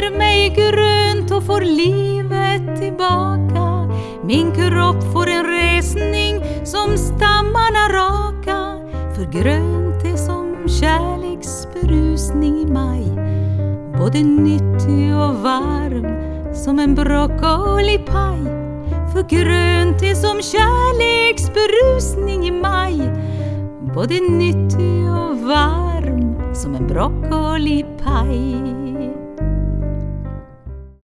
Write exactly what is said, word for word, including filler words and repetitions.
känner mig grönt och får livet tillbaka. Min kropp får en resning som stammarna raka. För grönt är som kärleksberusning i maj, både nyttig och varm som en broccolipaj. För grönt är som kärleksberusning i maj, både nyttig och varm som en broccolipaj.